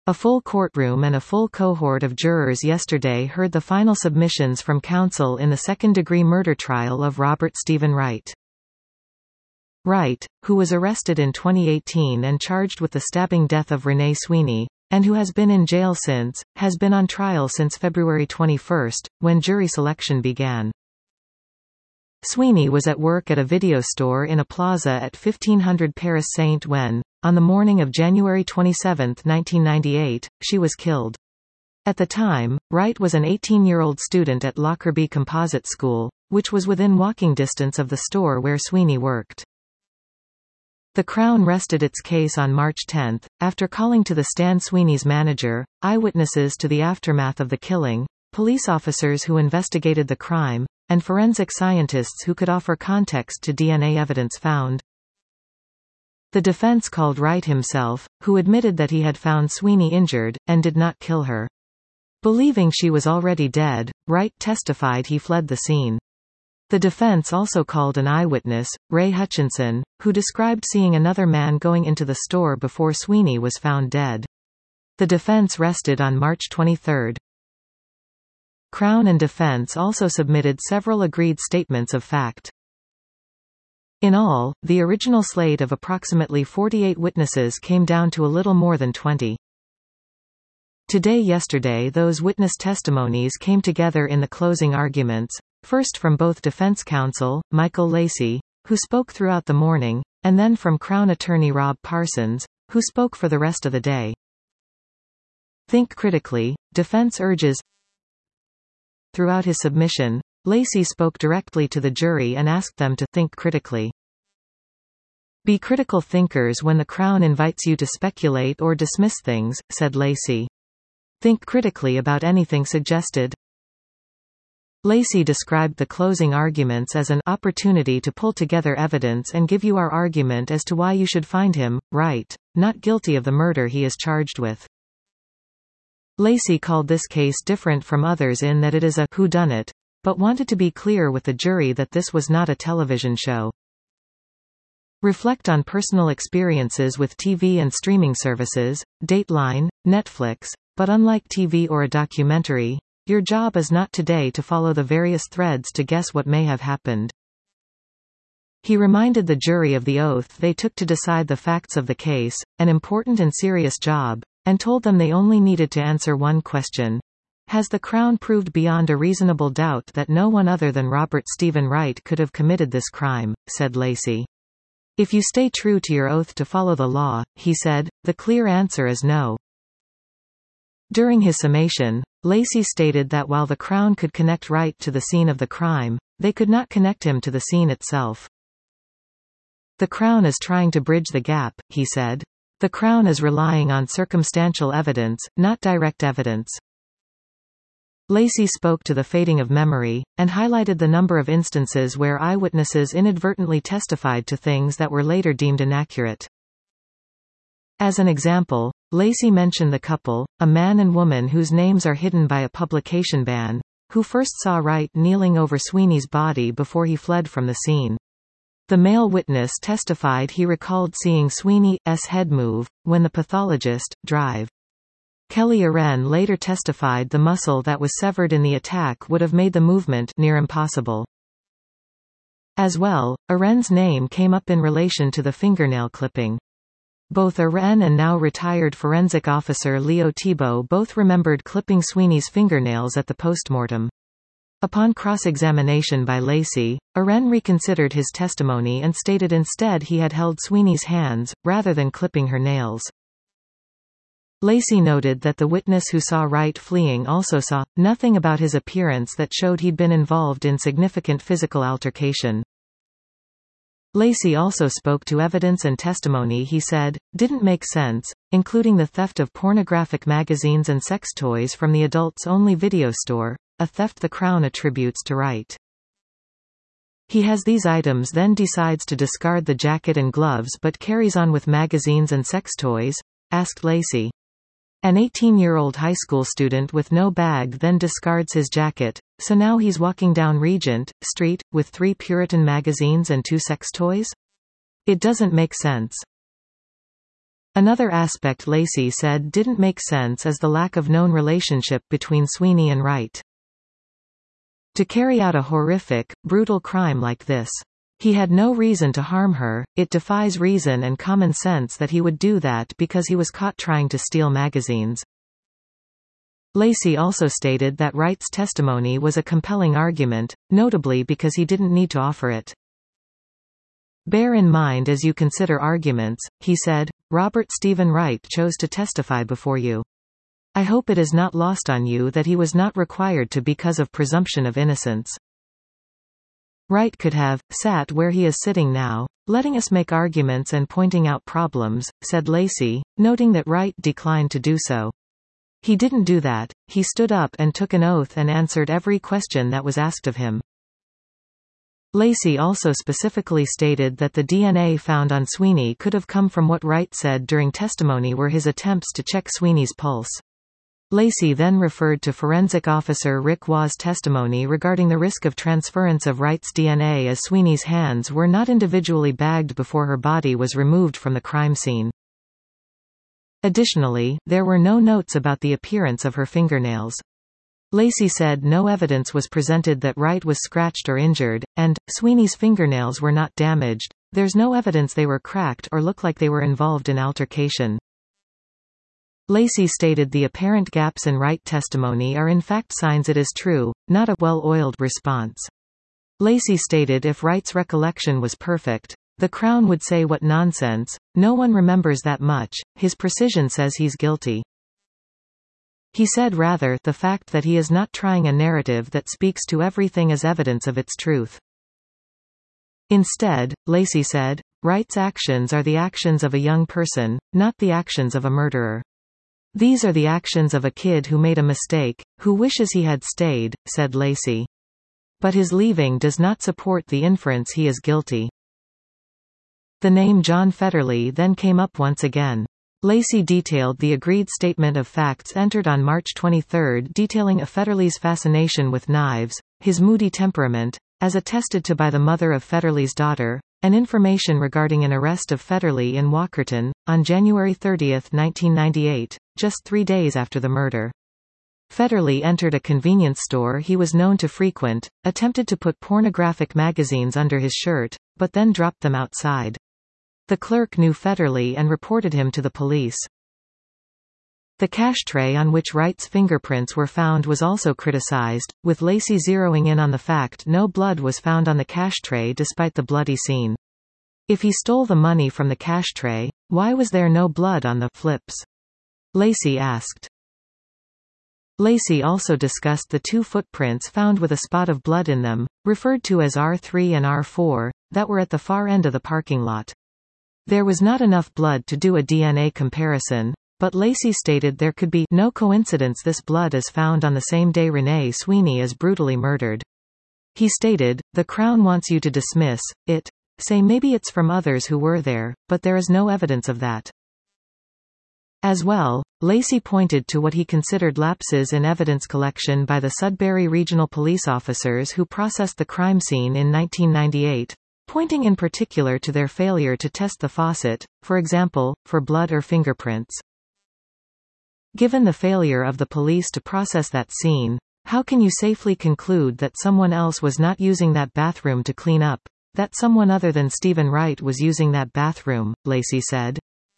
A full courtroom and a full cohort of jurors yesterday heard the final submissions from counsel in the second-degree murder trial of Robert Stephen Wright. Wright, who was arrested in 2018 and charged with the stabbing death of Renee Sweeney, and who has been in jail since, has been on trial since February 21, when jury selection began. Sweeney was at work at a video store in a plaza at 1500 Paris Saint-Ouen. On the morning of January 27, 1998, she was killed. At the time, Wright was an 18-year-old student at Lockerbie Composite School, which was within walking distance of the store where Sweeney worked. The Crown rested its case on March 10, after calling to the stand Sweeney's manager, eyewitnesses to the aftermath of the killing, police officers who investigated the crime, and forensic scientists who could offer context to DNA evidence found. The defense called Wright himself, who admitted that he had found Sweeney injured, and did not kill her. Believing she was already dead, Wright testified he fled the scene. The defense also called an eyewitness, Ray Hutchinson, who described seeing another man going into the store before Sweeney was found dead. The defense rested on March 23. Crown and defense also submitted several agreed statements of fact. In all, the original slate of approximately 48 witnesses came down to a little more than 20. Yesterday those witness testimonies came together in the closing arguments, first from both defense counsel, Michael Lacey, who spoke throughout the morning, and then from Crown attorney Rob Parsons, who spoke for the rest of the day. Think critically, defense urges. Throughout his submission, Lacey spoke directly to the jury and asked them to think critically. Be critical thinkers when the Crown invites you to speculate or dismiss things, said Lacey. Think critically about anything suggested. Lacey described the closing arguments as an opportunity to pull together evidence and give you our argument as to why you should find him, Wright, not guilty of the murder he is charged with. Lacey called this case different from others in that it is a whodunit, but wanted to be clear with the jury that this was not a television show. Reflect on personal experiences with TV and streaming services, Dateline, Netflix, but unlike TV or a documentary, your job is not today to follow the various threads to guess what may have happened. He reminded the jury of the oath they took to decide the facts of the case, an important and serious job, and told them they only needed to answer one question. Has the Crown proved beyond a reasonable doubt that no one other than Robert Stephen Wright could have committed this crime, said Lacey. If you stay true to your oath to follow the law, he said, the clear answer is no. During his summation, Lacey stated that while the Crown could connect Wright to the scene of the crime, they could not connect him to the scene itself. The Crown is trying to bridge the gap, he said. The Crown is relying on circumstantial evidence, not direct evidence. Lacey spoke to the fading of memory, and highlighted the number of instances where eyewitnesses inadvertently testified to things that were later deemed inaccurate. As an example, Lacey mentioned the couple, a man and woman whose names are hidden by a publication ban, who first saw Wright kneeling over Sweeney's body before he fled from the scene. The male witness testified he recalled seeing Sweeney's head move, when the pathologist, drive. Kelly Aren later testified the muscle that was severed in the attack would have made the movement near impossible. As well, Aren's name came up in relation to the fingernail clipping. Both Aren and now retired forensic officer Leo Thibault both remembered clipping Sweeney's fingernails at the postmortem. Upon cross-examination by Lacey, Aren reconsidered his testimony and stated instead he had held Sweeney's hands, rather than clipping her nails. Lacey noted that the witness who saw Wright fleeing also saw nothing about his appearance that showed he'd been involved in significant physical altercation. Lacey also spoke to evidence and testimony he said didn't make sense, including the theft of pornographic magazines and sex toys from the adults-only video store, a theft the Crown attributes to Wright. He has these items, then decides to discard the jacket and gloves but carries on with magazines and sex toys? Asked Lacey. An 18-year-old high school student with no bag then discards his jacket, so now he's walking down Regent Street, with 3 Puritan magazines and 2 sex toys? It doesn't make sense. Another aspect Lacey said didn't make sense is the lack of known relationship between Sweeney and Wright. To carry out a horrific, brutal crime like this, he had no reason to harm her. It defies reason and common sense that he would do that because he was caught trying to steal magazines. Lacey also stated that Wright's testimony was a compelling argument, notably because he didn't need to offer it. "Bear in mind as you consider arguments," he said, "Robert Stephen Wright chose to testify before you. I hope it is not lost on you that he was not required to because of presumption of innocence. Wright could have sat where he is sitting now, letting us make arguments and pointing out problems," said Lacey, noting that Wright declined to do so. "He didn't do that. He stood up and took an oath and answered every question that was asked of him." Lacey also specifically stated that the DNA found on Sweeney could have come from what Wright said during testimony were his attempts to check Sweeney's pulse. Lacey then referred to forensic officer Rick Waugh's testimony regarding the risk of transference of Wright's DNA as Sweeney's hands were not individually bagged before her body was removed from the crime scene. Additionally, there were no notes about the appearance of her fingernails. Lacey said no evidence was presented that Wright was scratched or injured, and Sweeney's fingernails were not damaged. There's no evidence they were cracked or look like they were involved in altercation. Lacey stated the apparent gaps in Wright testimony are in fact signs it is true, not a well-oiled response. Lacey stated if Wright's recollection was perfect, the Crown would say what nonsense, no one remembers that much, his precision says he's guilty. He said rather the fact that he is not trying a narrative that speaks to everything as evidence of its truth. Instead, Lacey said, Wright's actions are the actions of a young person, not the actions of a murderer. These are the actions of a kid who made a mistake, who wishes he had stayed, said Lacey. But his leaving does not support the inference he is guilty. The name John Federley then came up once again. Lacey detailed the agreed statement of facts entered on March 23 detailing Federley's fascination with knives, his moody temperament, as attested to by the mother of Federley's daughter, and information regarding an arrest of Federley in Walkerton, on January 30, 1998, just 3 days after the murder. Federley entered a convenience store he was known to frequent, attempted to put pornographic magazines under his shirt, but then dropped them outside. The clerk knew Federley and reported him to the police. The cash tray on which Wright's fingerprints were found was also criticized, with Lacey zeroing in on the fact no blood was found on the cash tray despite the bloody scene. If he stole the money from the cash tray, why was there no blood on the flips? Lacey asked. Lacey also discussed the 2 footprints found with a spot of blood in them, referred to as R3 and R4, that were at the far end of the parking lot. There was not enough blood to do a DNA comparison, but Lacey stated there could be no coincidence this blood is found on the same day Renee Sweeney is brutally murdered. He stated, the Crown wants you to dismiss it, say maybe it's from others who were there, but there is no evidence of that. As well, Lacey pointed to what he considered lapses in evidence collection by the Sudbury Regional Police officers who processed the crime scene in 1998. Pointing in particular to their failure to test the faucet, for example, for blood or fingerprints. Given the failure of the police to process that scene, how can you safely conclude that someone else was not using that bathroom to clean up, that someone other than Stephen Wright was using that bathroom, Lacey said.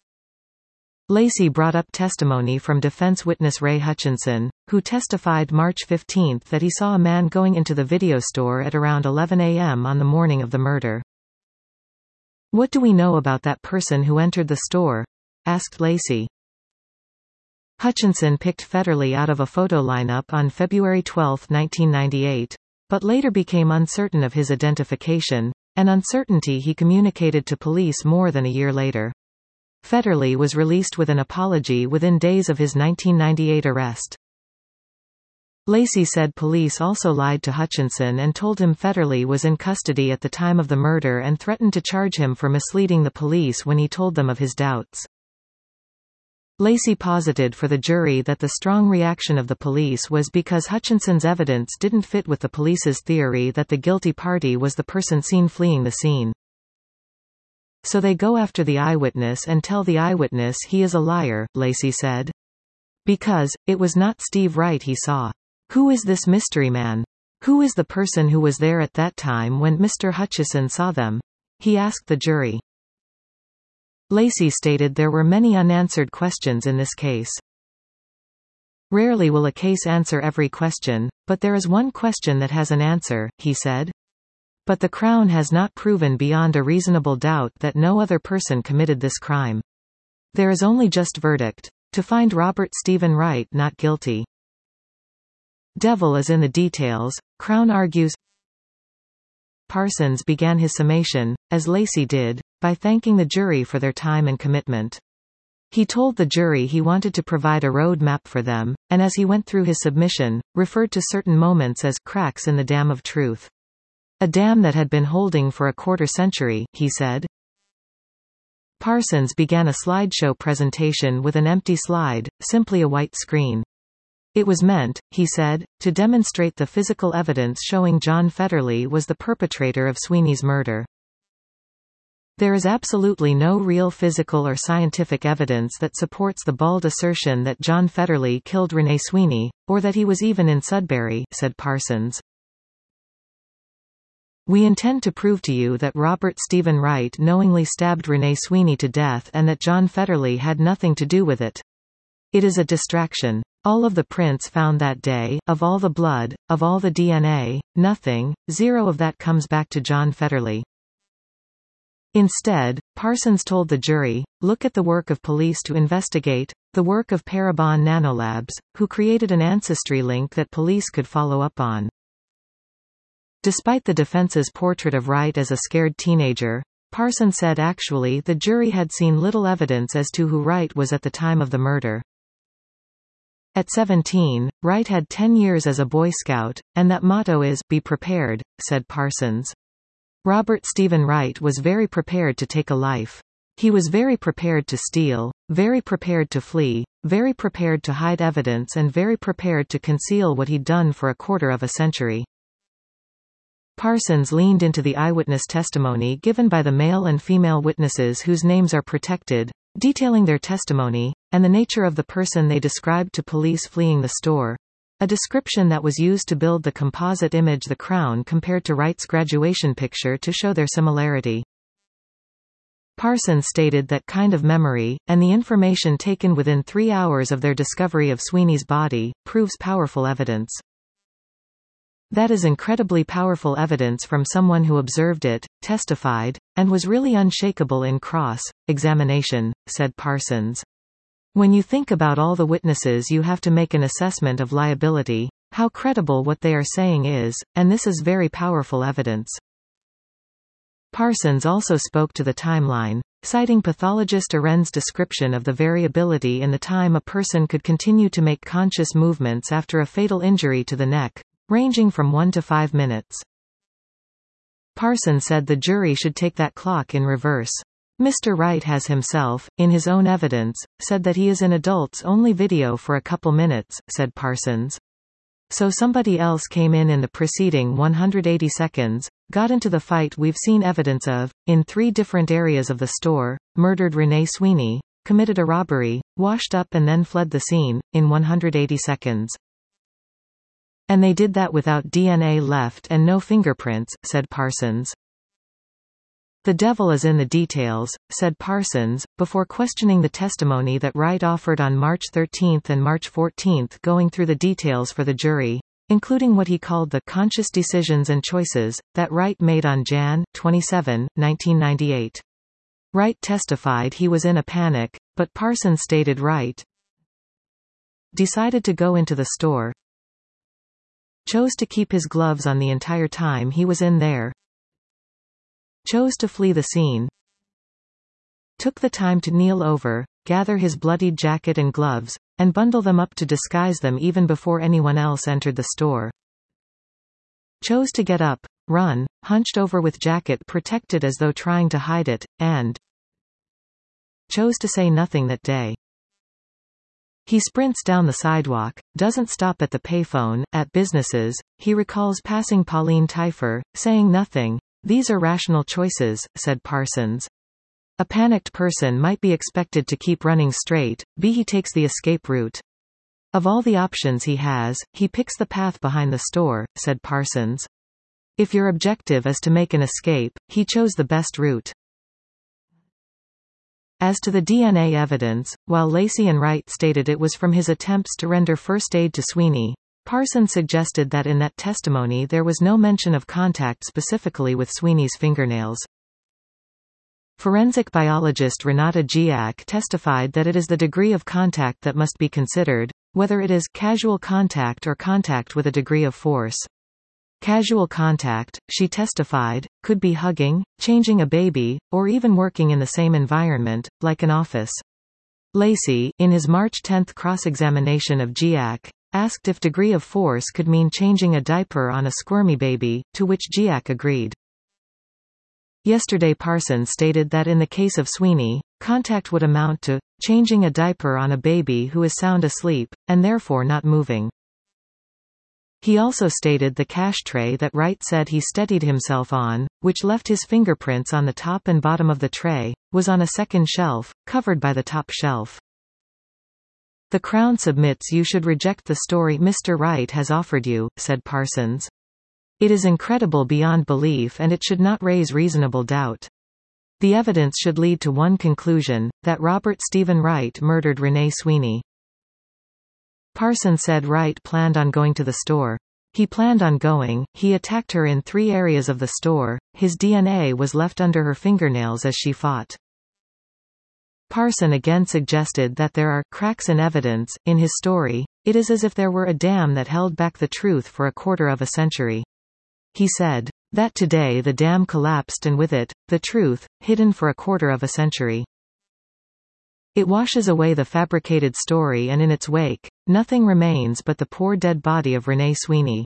Lacey brought up testimony from defense witness Ray Hutchinson, who testified March 15 that he saw a man going into the video store at around 11 a.m. on the morning of the murder. What do we know about that person who entered the store? Asked Lacey. Hutchinson picked Federley out of a photo lineup on February 12, 1998, but later became uncertain of his identification, an uncertainty he communicated to police more than a year later. Federley was released with an apology within days of his 1998 arrest. Lacey said police also lied to Hutchinson and told him Federley was in custody at the time of the murder and threatened to charge him for misleading the police when he told them of his doubts. Lacey posited for the jury that the strong reaction of the police was because Hutchinson's evidence didn't fit with the police's theory that the guilty party was the person seen fleeing the scene. So they go after the eyewitness and tell the eyewitness he is a liar, Lacey said. Because, it was not Steve Wright he saw. Who is this mystery man? Who is the person who was there at that time when Mr. Hutchison saw them? He asked the jury. Lacey stated there were many unanswered questions in this case. Rarely will a case answer every question, but there is one question that has an answer, he said. But the Crown has not proven beyond a reasonable doubt that no other person committed this crime. There is only just verdict. To find Robert Stephen Wright not guilty. Devil is in the details, Crown argues. Parsons began his summation, as Lacey did, by thanking the jury for their time and commitment. He told the jury he wanted to provide a road map for them, and as he went through his submission, referred to certain moments as cracks in the dam of truth. A dam that had been holding for a quarter-century, he said. Parsons began a slideshow presentation with an empty slide, simply a white screen. It was meant, he said, to demonstrate the physical evidence showing John Federley was the perpetrator of Sweeney's murder. There is absolutely no real physical or scientific evidence that supports the bald assertion that John Federley killed Renee Sweeney, or that he was even in Sudbury, said Parsons. We intend to prove to you that Robert Stephen Wright knowingly stabbed Renee Sweeney to death and that John Federley had nothing to do with it. It is a distraction. All of the prints found that day, of all the blood, of all the DNA, nothing, zero of that comes back to John Federley. Instead, Parsons told the jury, look at the work of police to investigate, the work of Parabon Nanolabs, who created an ancestry link that police could follow up on. Despite the defense's portrait of Wright as a scared teenager, Parsons said actually the jury had seen little evidence as to who Wright was at the time of the murder. At 17, Wright had 10 years as a Boy Scout, and that motto is, be prepared, said Parsons. Robert Stephen Wright was very prepared to take a life. He was very prepared to steal, very prepared to flee, very prepared to hide evidence and very prepared to conceal what he'd done for a quarter of a century. Parsons leaned into the eyewitness testimony given by the male and female witnesses whose names are protected, detailing their testimony, and the nature of the person they described to police fleeing the store. A description that was used to build the composite image the Crown compared to Wright's graduation picture to show their similarity. Parsons stated that kind of memory, and the information taken within 3 hours of their discovery of Sweeney's body, proves powerful evidence. That is incredibly powerful evidence from someone who observed it, testified, and was really unshakable in cross-examination, said Parsons. When you think about all the witnesses you have to make an assessment of liability, how credible what they are saying is, and this is very powerful evidence. Parsons also spoke to the timeline, citing pathologist Arendt's description of the variability in the time a person could continue to make conscious movements after a fatal injury to the neck, ranging from 1 to 5 minutes. Parsons said the jury should take that clock in reverse. Mr. Wright has himself, in his own evidence, said that he is in adults-only video for a couple minutes, said Parsons. So somebody else came in the preceding 180 seconds, got into the fight we've seen evidence of, in 3 different areas of the store, murdered Renee Sweeney, committed a robbery, washed up and then fled the scene, in 180 seconds. And they did that without DNA left and no fingerprints, said Parsons. The devil is in the details, said Parsons, before questioning the testimony that Wright offered on March 13 and March 14, going through the details for the jury, including what he called the conscious decisions and choices that Wright made on Jan. 27, 1998. Wright testified he was in a panic, but Parsons stated Wright decided to go into the store, chose to keep his gloves on the entire time he was in there, chose to flee the scene, took the time to kneel over, gather his bloodied jacket and gloves, and bundle them up to disguise them even before anyone else entered the store, chose to get up, run, hunched over with jacket protected as though trying to hide it, and chose to say nothing that day. He sprints down the sidewalk, doesn't stop at the payphone, at businesses. He recalls passing Pauline Teifer, saying nothing. These are rational choices, said Parsons. A panicked person might be expected to keep running straight, b he takes the escape route. Of all the options he has, he picks the path behind the store, said Parsons. If your objective is to make an escape, he chose the best route. As to the DNA evidence, while Lacey and Wright stated it was from his attempts to render first aid to Sweeney, Parsons suggested that in that testimony there was no mention of contact specifically with Sweeney's fingernails. Forensic biologist Renata Giac testified that it is the degree of contact that must be considered, whether it is casual contact or contact with a degree of force. Casual contact, she testified, could be hugging, changing a baby, or even working in the same environment, like an office. Lacey, in his March 10 cross-examination of Giac, asked if degree of force could mean changing a diaper on a squirmy baby, to which Giac agreed. Yesterday Parsons stated that in the case of Sweeney, contact would amount to changing a diaper on a baby who is sound asleep, and therefore not moving. He also stated the cash tray that Wright said he steadied himself on, which left his fingerprints on the top and bottom of the tray, was on a second shelf, covered by the top shelf. The Crown submits you should reject the story Mr. Wright has offered you, said Parsons. It is incredible beyond belief and it should not raise reasonable doubt. The evidence should lead to one conclusion, that Robert Stephen Wright murdered Renee Sweeney. Parsons said Wright planned on going to the store. He planned on going, he attacked her in 3 areas of the store, his DNA was left under her fingernails as she fought. Parsons again suggested that there are cracks in evidence. In his story, it is as if there were a dam that held back the truth for a quarter of a century. He said that today the dam collapsed and with it, the truth, hidden for a quarter of a century. It washes away the fabricated story and in its wake, nothing remains but the poor dead body of Renee Sweeney.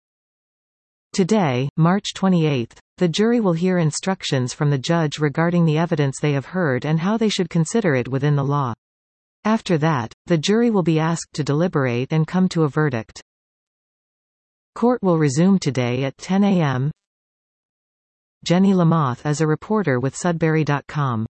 Today, March 28, the jury will hear instructions from the judge regarding the evidence they have heard and how they should consider it within the law. After that, the jury will be asked to deliberate and come to a verdict. Court will resume today at 10 a.m. Jenny Lamoth is a reporter with Sudbury.com.